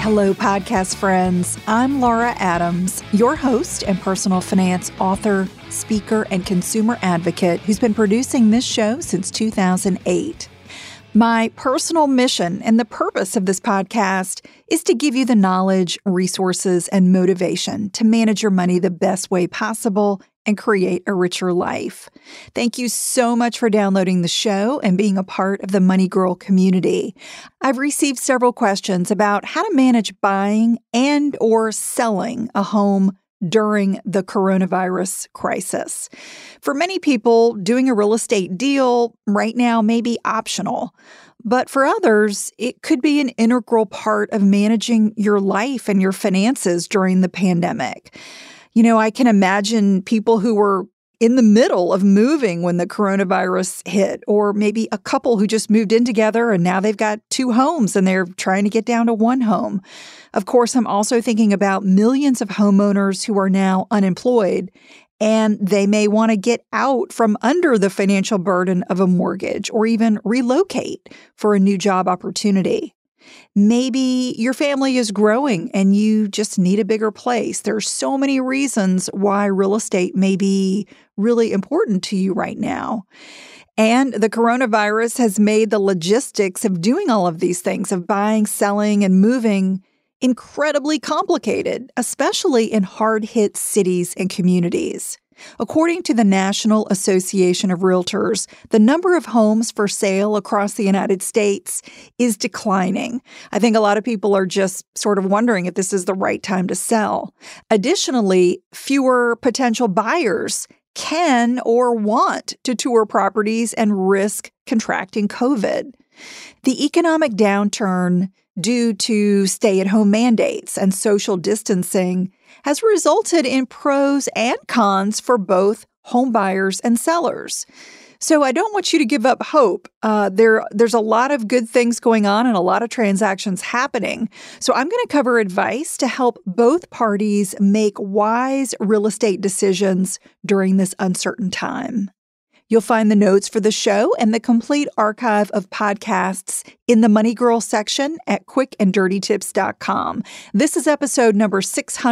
Hello, podcast friends. I'm Laura Adams, your host and personal finance author, speaker, and consumer advocate who's been producing this show since 2008. My personal mission and the purpose of this podcast is to give you the knowledge, resources, and motivation to manage your money the best way possible and create a richer life. Thank you so much for downloading the show and being a part of the Money Girl community. I've received several questions about how to manage buying and or selling a home during the coronavirus crisis. For many people, doing a real estate deal right now may be optional, but for others, it could be an integral part of managing your life and your finances during the pandemic. You know, I can imagine people who were in the middle of moving when the coronavirus hit, or maybe a couple who just moved in together and now they've got two homes and they're trying to get down to one home. Of course, I'm also thinking about millions of homeowners who are now unemployed, and they may want to get out from under the financial burden of a mortgage or even relocate for a new job opportunity. Maybe your family is growing and you just need a bigger place. There are so many reasons why real estate may be really important to you right now. And the coronavirus has made the logistics of doing all of these things, of buying, selling, and moving, incredibly complicated, especially in hard-hit cities and communities. According to the National Association of Realtors, the number of homes for sale across the United States is declining. I think a lot of people are just sort of wondering if this is the right time to sell. Additionally, fewer potential buyers can or want to tour properties and risk contracting COVID. The economic downturn due to stay-at-home mandates and social distancing has resulted in pros and cons for both home buyers and sellers. So I don't want you to give up hope. There's a lot of good things going on and a lot of transactions happening. So I'm going to cover advice to help both parties make wise real estate decisions during this uncertain time. You'll find the notes for the show and the complete archive of podcasts in the Money Girl section at quickanddirtytips.com. This is episode number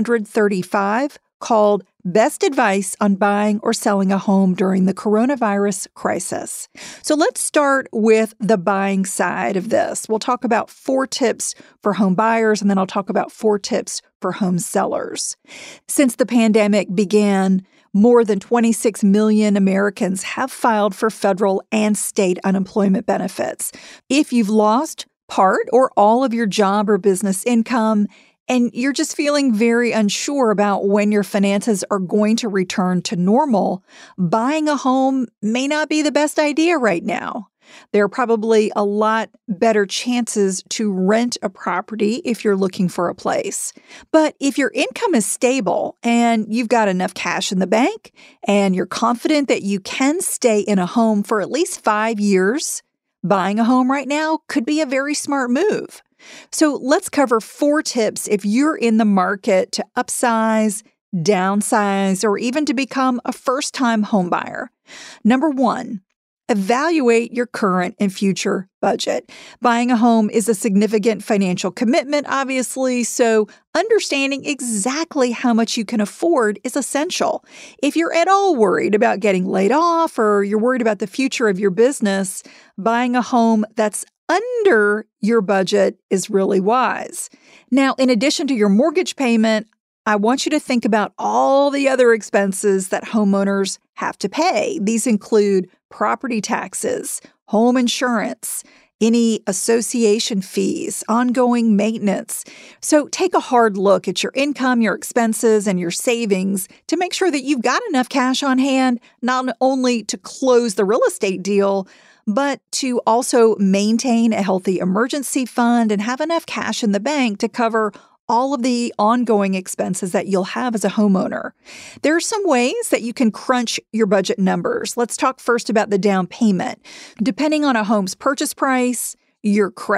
635, called Best Advice on Buying or Selling a Home During the Coronavirus Crisis. So let's start with the buying side of this. We'll talk about 4 tips for home buyers, and then I'll talk about 4 tips for home sellers. Since the pandemic began, more than 26 million Americans have filed for federal and state unemployment benefits. If you've lost part or all of your job or business income, and you're just feeling very unsure about when your finances are going to return to normal, buying a home may not be the best idea right now. There are probably a lot better chances to rent a property if you're looking for a place. But if your income is stable and you've got enough cash in the bank and you're confident that you can stay in a home for at least 5 years, buying a home right now could be a very smart move. So let's cover 4 tips if you're in the market to upsize, downsize, or even to become a first-time homebuyer. Number 1, evaluate your current and future budget. Buying a home is a significant financial commitment, obviously, so understanding exactly how much you can afford is essential. If you're at all worried about getting laid off or you're worried about the future of your business, buying a home that's under your budget is really wise. Now, in addition to your mortgage payment, I want you to think about all the other expenses that homeowners have to pay. These include property taxes, home insurance, any association fees, ongoing maintenance. So take a hard look at your income, your expenses, and your savings to make sure that you've got enough cash on hand, not only to close the real estate deal, but to also maintain a healthy emergency fund and have enough cash in the bank to cover all of the ongoing expenses that you'll have as a homeowner. There are some ways that you can crunch your budget numbers. Let's talk first about the down payment. Depending on a home's purchase price, your credit,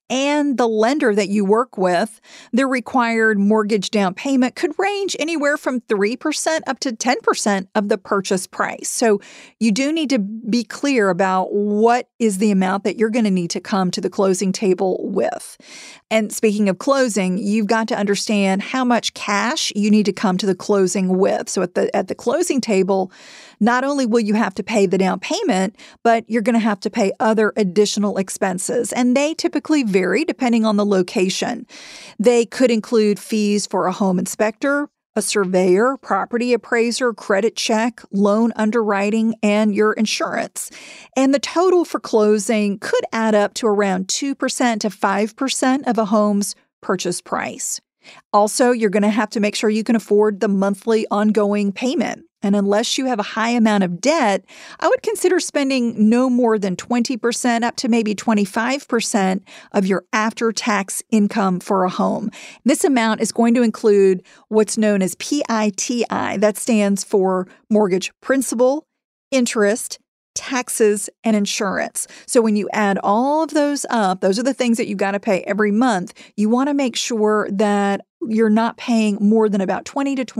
and the lender that you work with, their required mortgage down payment could range anywhere from 3% up to 10% of the purchase price. So you do need to be clear about what is the amount that you're going to need to come to the closing table with. And speaking of closing, you've got to understand how much cash you need to come to the closing with. So at the closing table, not only will you have to pay the down payment, but you're going to have to pay other additional expenses. And they typically vary depending on the location. They could include fees for a home inspector, a surveyor, property appraiser, credit check, loan underwriting, and your insurance. And the total for closing could add up to around 2% to 5% of a home's purchase price. Also, you're going to have to make sure you can afford the monthly ongoing payment. And unless you have a high amount of debt, I would consider spending no more than 20% up to maybe 25% of your after-tax income for a home. This amount is going to include what's known as PITI. That stands for mortgage principal, interest, taxes, and insurance. So when you add all of those up, those are the things that you got to pay every month. You want to make sure that you're not paying more than about 20 to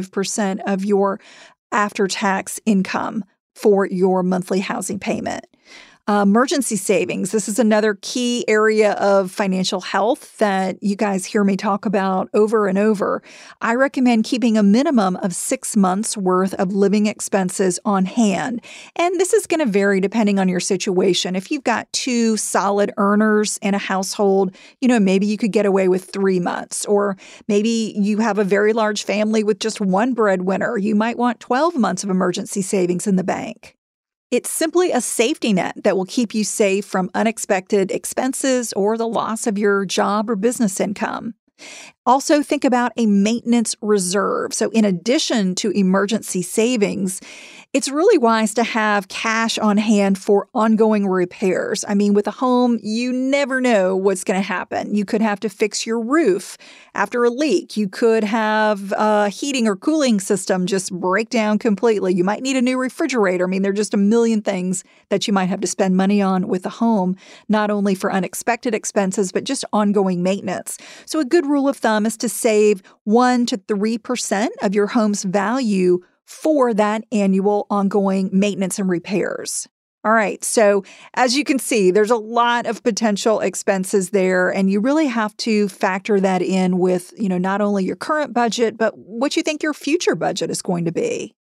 25% of your after-tax income for your monthly housing payment. Emergency savings. This is another key area of financial health that you guys hear me talk about over and over. I recommend keeping a minimum of 6 months worth of living expenses on hand. And this is going to vary depending on your situation. If you've got 2 solid earners in a household, maybe you could get away with 3 months. Or maybe you have a very large family with just one breadwinner. You might want 12 months of emergency savings in the bank. It's simply a safety net that will keep you safe from unexpected expenses or the loss of your job or business income. Also, think about a maintenance reserve. So in addition to emergency savings, it's really wise to have cash on hand for ongoing repairs. I mean, with a home, you never know what's going to happen. You could have to fix your roof after a leak. You could have a heating or cooling system just break down completely. You might need a new refrigerator. I mean, there are just a million things that you might have to spend money on with a home, not only for unexpected expenses, but just ongoing maintenance. So a good rule of thumb is to save 1% to 3% of your home's value for that annual ongoing maintenance and repairs. All right, so as you can see, there's a lot of potential expenses there, and you really have to factor that in with, not only your current budget, but what you think your future budget is going to be.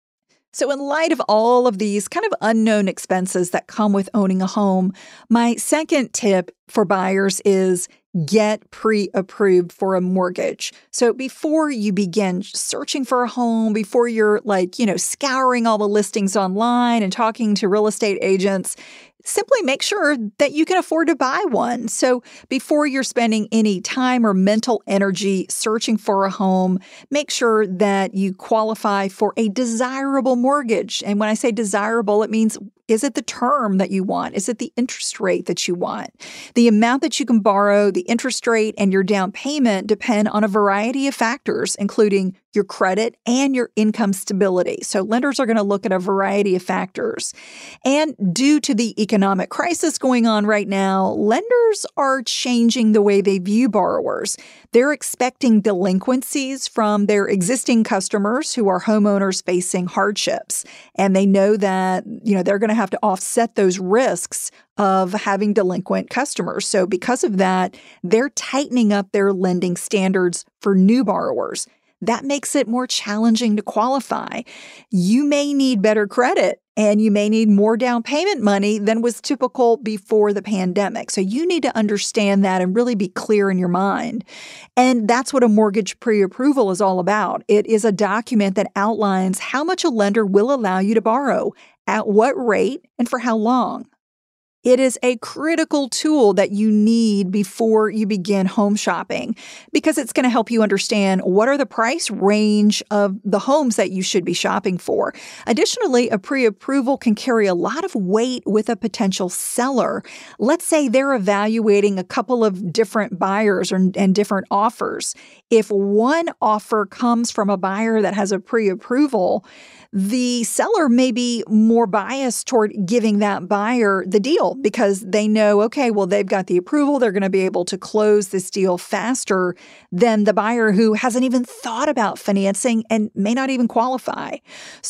So in light of all of these kind of unknown expenses that come with owning a home, my second tip for buyers is get pre-approved for a mortgage. So before you begin searching for a home, before you're scouring all the listings online and talking to real estate agents, simply make sure that you can afford to buy one. So before you're spending any time or mental energy searching for a home, make sure that you qualify for a desirable mortgage. And when I say desirable, it means, is it the term that you want? Is it the interest rate that you want? The amount that you can borrow, the interest rate, and your down payment depend on a variety of factors, including your credit and your income stability. So lenders are going to look at a variety of factors. And due to the economic crisis going on right now, lenders are changing the way they view borrowers. They're expecting delinquencies from their existing customers who are homeowners facing hardships. And they know that, they're going to have to offset those risks of having delinquent customers. So because of that, they're tightening up their lending standards for new borrowers. That makes it more challenging to qualify. You may need better credit and you may need more down payment money than was typical before the pandemic. So you need to understand that and really be clear in your mind. And that's what a mortgage pre-approval is all about. It is a document that outlines how much a lender will allow you to borrow, at what rate, and for how long. It is a critical tool that you need before you begin home shopping because it's going to help you understand what are the price range of the homes that you should be shopping for. Additionally, a pre-approval can carry a lot of weight with a potential seller. Let's say they're evaluating a couple of different buyers and different offers. If one offer comes from a buyer that has a pre-approval, the seller may be more biased toward giving that buyer the deal deal because they know, okay, well, they've got the approval. They're going to be able to close this deal faster than the buyer who hasn't even thought about financing and may not even qualify.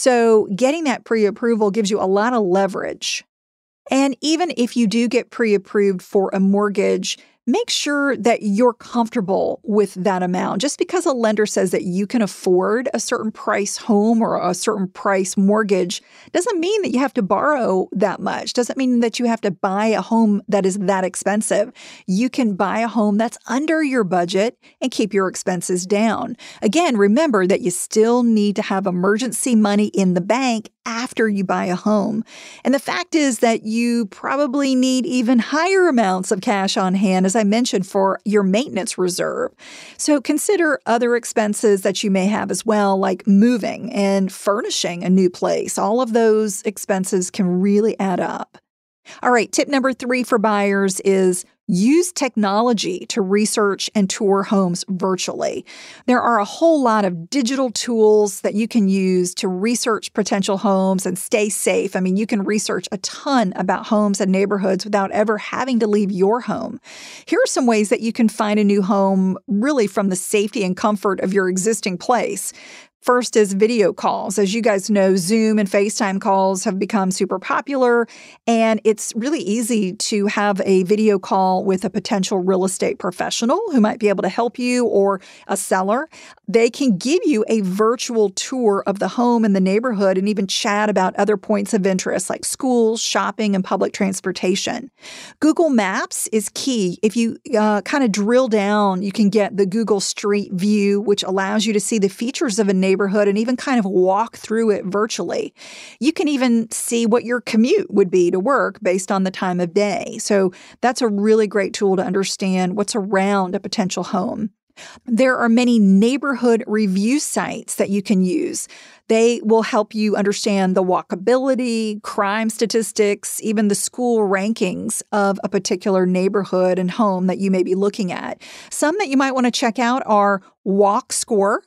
So getting that pre-approval gives you a lot of leverage. And even if you do get pre-approved for a mortgage, make sure that you're comfortable with that amount. Just because a lender says that you can afford a certain price home or a certain price mortgage doesn't mean that you have to borrow that much. Doesn't mean that you have to buy a home that is that expensive. You can buy a home that's under your budget and keep your expenses down. Again, remember that you still need to have emergency money in the bank after you buy a home. And the fact is that you probably need even higher amounts of cash on hand, as I mentioned, for your maintenance reserve. So consider other expenses that you may have as well, like moving and furnishing a new place. All of those expenses can really add up. All right, tip number 3 for buyers is use technology to research and tour homes virtually. There are a whole lot of digital tools that you can use to research potential homes and stay safe. I mean, you can research a ton about homes and neighborhoods without ever having to leave your home. Here are some ways that you can find a new home really from the safety and comfort of your existing place. First is video calls. As you guys know, Zoom and FaceTime calls have become super popular, and it's really easy to have a video call with a potential real estate professional who might be able to help you or a seller. They can give you a virtual tour of the home and the neighborhood and even chat about other points of interest like schools, shopping, and public transportation. Google Maps is key. If you kind of drill down, you can get the Google Street View, which allows you to see the features of a neighborhood and even kind of walk through it virtually. You can even see what your commute would be to work based on the time of day. So that's a really great tool to understand what's around a potential home. There are many neighborhood review sites that you can use. They will help you understand the walkability, crime statistics, even the school rankings of a particular neighborhood and home that you may be looking at. Some that you might want to check out are WalkScore,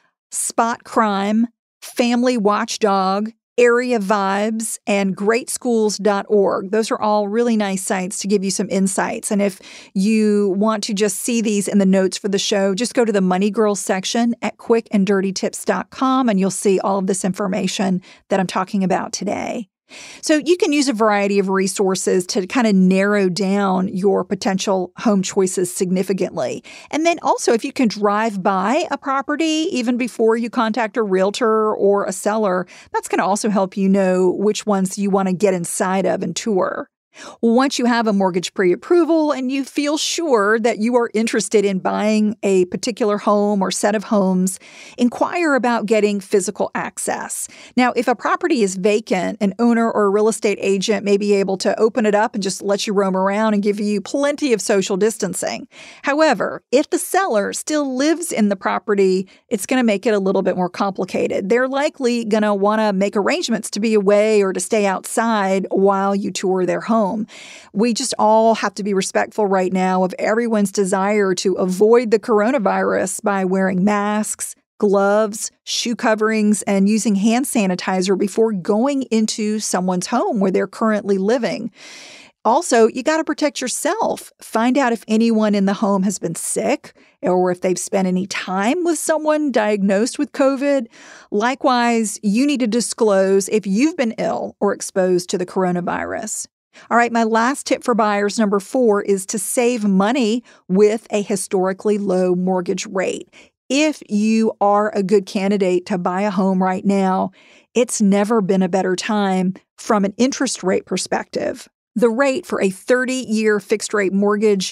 Spot Crime, Family Watchdog, Area Vibes, and greatschools.org. Those are all really nice sites to give you some insights. And if you want to just see these in the notes for the show, just go to the Money Girls section at quickanddirtytips.com and you'll see all of this information that I'm talking about today. So you can use a variety of resources to kind of narrow down your potential home choices significantly. And then also, if you can drive by a property even before you contact a realtor or a seller, that's going to also help you know which ones you want to get inside of and tour. Once you have a mortgage pre-approval and you feel sure that you are interested in buying a particular home or set of homes, inquire about getting physical access. Now, if a property is vacant, an owner or a real estate agent may be able to open it up and just let you roam around and give you plenty of social distancing. However, if the seller still lives in the property, it's going to make it a little bit more complicated. They're likely going to want to make arrangements to be away or to stay outside while you tour their home. We just all have to be respectful right now of everyone's desire to avoid the coronavirus by wearing masks, gloves, shoe coverings, and using hand sanitizer before going into someone's home where they're currently living. Also, you got to protect yourself. Find out if anyone in the home has been sick or if they've spent any time with someone diagnosed with COVID. Likewise, you need to disclose if you've been ill or exposed to the coronavirus. All right, my last tip for buyers, number 4, is to save money with a historically low mortgage rate. If you are a good candidate to buy a home right now, it's never been a better time from an interest rate perspective. The rate for a 30-year fixed-rate mortgage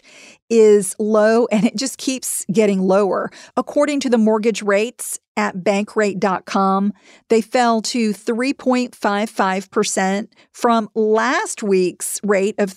is low, and it just keeps getting lower. According to the mortgage rates at bankrate.com, they fell to 3.55% from last week's rate of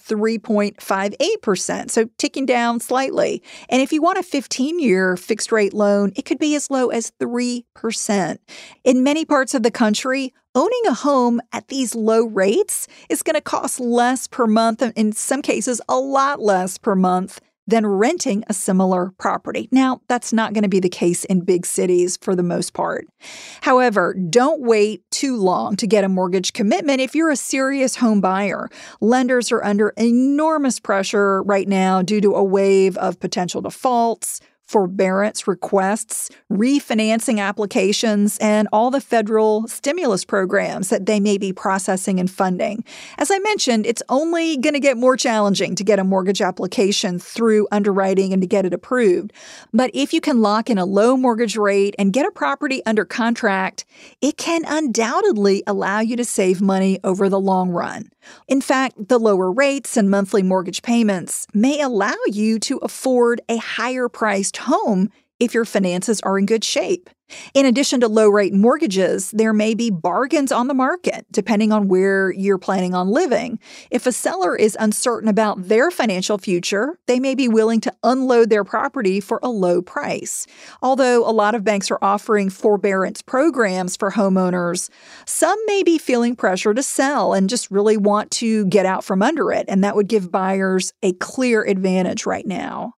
3.58%, so ticking down slightly. And if you want a 15-year fixed-rate loan, it could be as low as 3%. In many parts of the country, owning a home at these low rates is going to cost less per month, and in some cases, a lot less per month than renting a similar property. Now, that's not going to be the case in big cities for the most part. However, don't wait too long to get a mortgage commitment if you're a serious home buyer. Lenders are under enormous pressure right now due to a wave of potential defaults, forbearance requests, refinancing applications, and all the federal stimulus programs that they may be processing and funding. As I mentioned, it's only going to get more challenging to get a mortgage application through underwriting and to get it approved. But if you can lock in a low mortgage rate and get a property under contract, it can undoubtedly allow you to save money over the long run. In fact, the lower rates and monthly mortgage payments may allow you to afford a higher priced home if your finances are in good shape. In addition to low-rate mortgages, there may be bargains on the market, depending on where you're planning on living. If a seller is uncertain about their financial future, they may be willing to unload their property for a low price. Although a lot of banks are offering forbearance programs for homeowners, some may be feeling pressure to sell and just really want to get out from under it, and that would give buyers a clear advantage right now.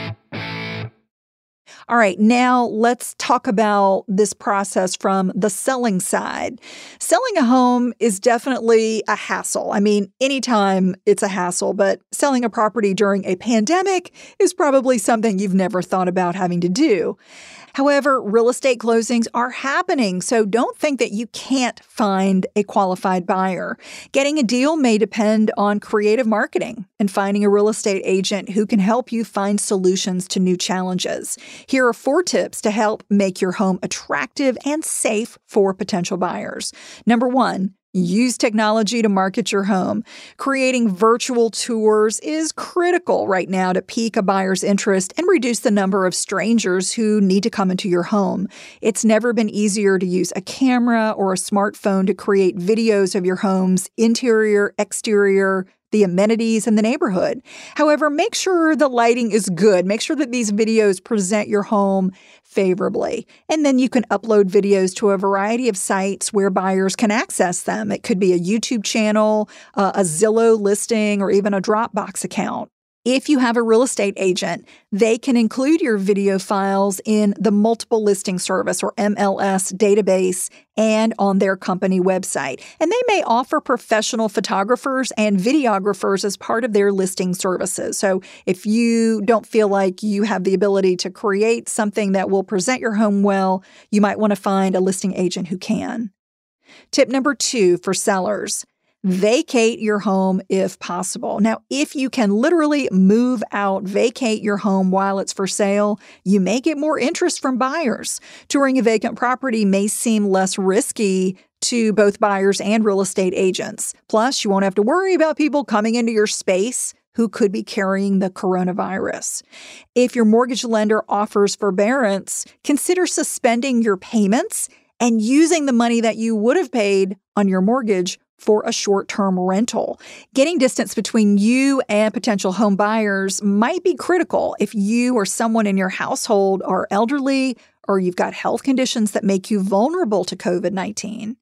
All right, now let's talk about this process from the selling side. Selling a home is definitely a hassle. I mean, anytime it's a hassle, but selling a property during a pandemic is probably something you've never thought about having to do. However, real estate closings are happening, so don't think that you can't find a qualified buyer. Getting a deal may depend on creative marketing and finding a real estate agent who can help you find solutions to new challenges. Here are 4 tips to help make your home attractive and safe for potential buyers. Number 1, use technology to market your home. Creating virtual tours is critical right now to pique a buyer's interest and reduce the number of strangers who need to come into your home. It's never been easier to use a camera or a smartphone to create videos of your home's interior, exterior, the amenities, and the neighborhood. However, make sure the lighting is good. Make sure that these videos present your home favorably. And then you can upload videos to a variety of sites where buyers can access them. It could be a YouTube channel, a Zillow listing, or even a Dropbox account. If you have a real estate agent, they can include your video files in the Multiple Listing Service, or MLS, database and on their company website. And they may offer professional photographers and videographers as part of their listing services. So if you don't feel like you have the ability to create something that will present your home well, you might want to find a listing agent who can. Tip number 2 for sellers: vacate your home if possible. Now, if you can literally move out, vacate your home while it's for sale, you may get more interest from buyers. Touring a vacant property may seem less risky to both buyers and real estate agents. Plus, you won't have to worry about people coming into your space who could be carrying the coronavirus. If your mortgage lender offers forbearance, consider suspending your payments and using the money that you would have paid on your mortgage for a short-term rental. Getting distance between you and potential home buyers might be critical if you or someone in your household are elderly or you've got health conditions that make you vulnerable to COVID-19.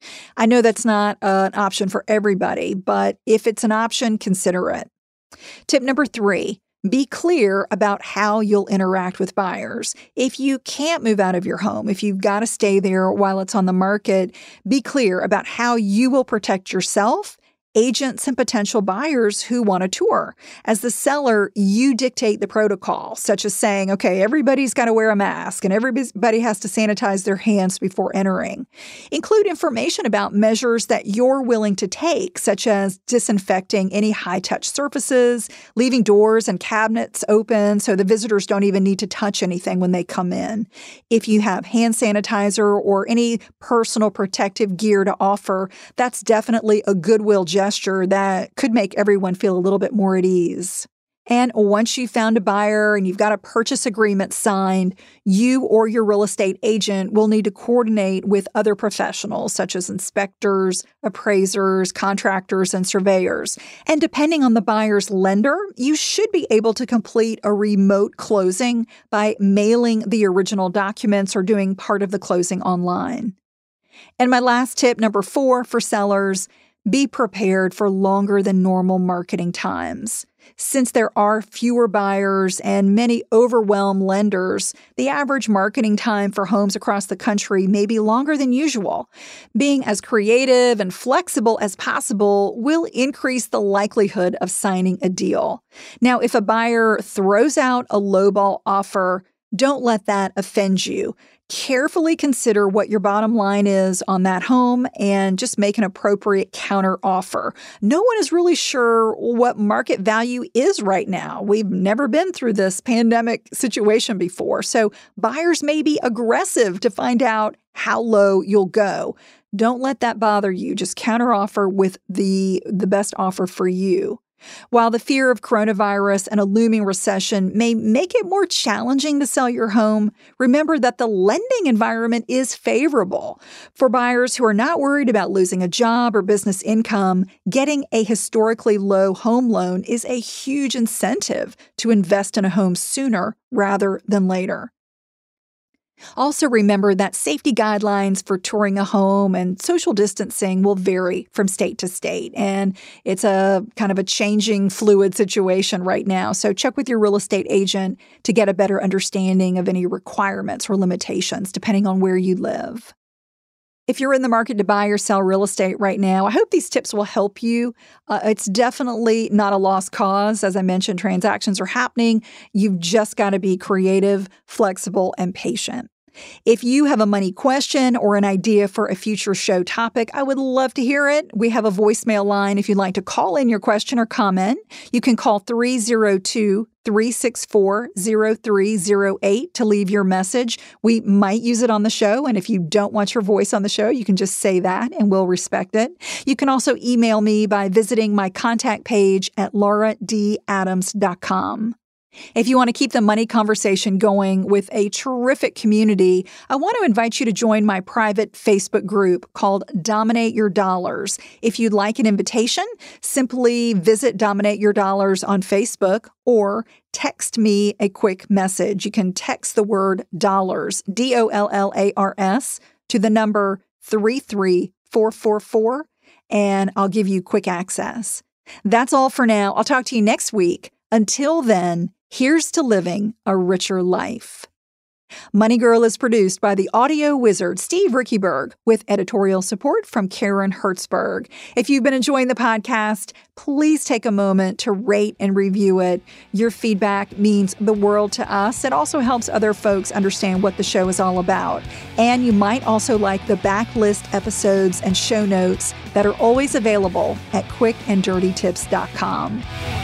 I know that's not an option for everybody, but if it's an option, consider it. Tip number 3. Be clear about how you'll interact with buyers. If you can't move out of your home, if you've got to stay there while it's on the market, be clear about how you will protect yourself, agents, and potential buyers who want a tour. As the seller, you dictate the protocol, such as saying, okay, everybody's got to wear a mask and everybody has to sanitize their hands before entering. Include information about measures that you're willing to take, such as disinfecting any high-touch surfaces, leaving doors and cabinets open so the visitors don't even need to touch anything when they come in. If you have hand sanitizer or any personal protective gear to offer, that's definitely a goodwill gesture that could make everyone feel a little bit more at ease. And once you've found a buyer and you've got a purchase agreement signed, you or your real estate agent will need to coordinate with other professionals such as inspectors, appraisers, contractors, and surveyors. And depending on the buyer's lender, you should be able to complete a remote closing by mailing the original documents or doing part of the closing online. And my last tip, number 4 for sellers: be prepared for longer than normal marketing times. Since there are fewer buyers and many overwhelmed lenders, the average marketing time for homes across the country may be longer than usual. Being as creative and flexible as possible will increase the likelihood of signing a deal. Now, if a buyer throws out a lowball offer, don't let that offend you. Carefully consider what your bottom line is on that home and just make an appropriate counter offer. No one is really sure what market value is right now. We've never been through this pandemic situation before, so buyers may be aggressive to find out how low you'll go. Don't let that bother you. Just counter offer with the best offer for you. While the fear of coronavirus and a looming recession may make it more challenging to sell your home, remember that the lending environment is favorable. For buyers who are not worried about losing a job or business income, getting a historically low home loan is a huge incentive to invest in a home sooner rather than later. Also remember that safety guidelines for touring a home and social distancing will vary from state to state, and it's a kind of a changing, fluid situation right now. So check with your real estate agent to get a better understanding of any requirements or limitations depending on where you live. If you're in the market to buy or sell real estate right now, I hope these tips will help you. It's definitely not a lost cause. As I mentioned, transactions are happening. You've just got to be creative, flexible, and patient. If you have a money question or an idea for a future show topic, I would love to hear it. We have a voicemail line if you'd like to call in your question or comment. You can call 302-364-0308 to leave your message. We might use it on the show, and if you don't want your voice on the show, you can just say that and we'll respect it. You can also email me by visiting my contact page at lauradadams.com. If you want to keep the money conversation going with a terrific community, I want to invite you to join my private Facebook group called Dominate Your Dollars. If you'd like an invitation, simply visit Dominate Your Dollars on Facebook or text me a quick message. You can text the word dollars, DOLLARS, to the number 33444, and I'll give you quick access. That's all for now. I'll talk to you next week. Until then, here's to living a richer life. Money Girl is produced by the audio wizard Steve Rickyberg with editorial support from Karen Hertzberg. If you've been enjoying the podcast, please take a moment to rate and review it. Your feedback means the world to us. It also helps other folks understand what the show is all about. And you might also like the backlist episodes and show notes that are always available at quickanddirtytips.com.